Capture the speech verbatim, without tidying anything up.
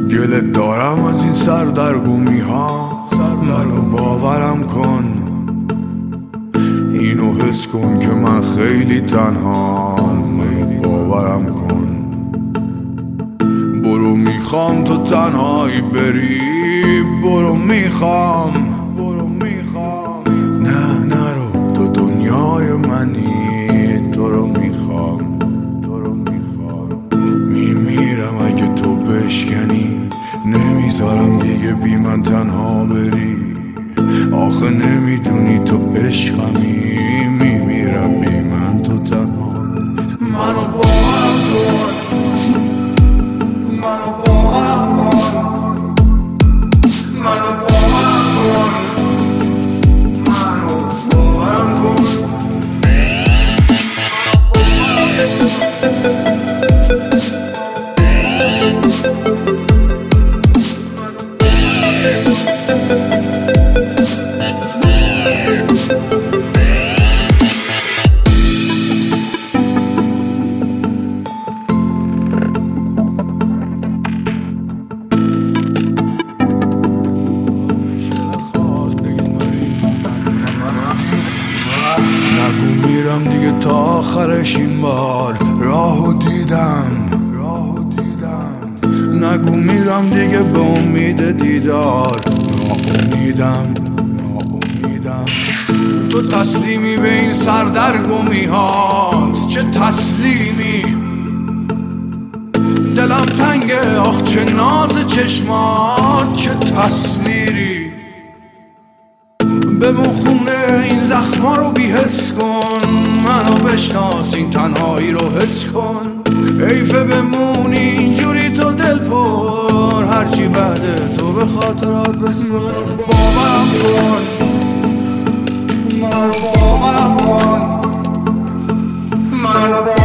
گله دارم از این سردرگمی ها، منو باورم کن، اینو حس کن که من خیلی تنها، منو باورم کن. برو میخوام تو تنهایی بری، برو میخوام برو میخوام نه نرو، تو دنیای منی، تو رو میخوام تو رو میخوام. میمیرم اگه تو بشکنی، نمیذارم دیگه بی من تنها بری. آخه نمیدونی تو عشقمی، میمیرم بی من تو تنها بری. منو باورم کن، منو باورم کن، منو باورم کن، منو باورم کن. نگو میرم دیگه تا آخرش این بار، راهو دیدم راهو دیدم. نگو میرم دیگه به امید دیدار، ناامیدم ناامیدم. تو تسلیمی به این سردرگمی هات، چه تسلیمی. دلم تنگه آخ چه ناز چشمات، چه تصویری. بمون خونه این زخما رو بی‌حس کن، منو بشناس این تنهایی رو حس کن. حیفه بمونی اینجوری تو دل پر، هرچی بعد تو به خاطرات بسپر. باورم کن، منو باورم کن، منو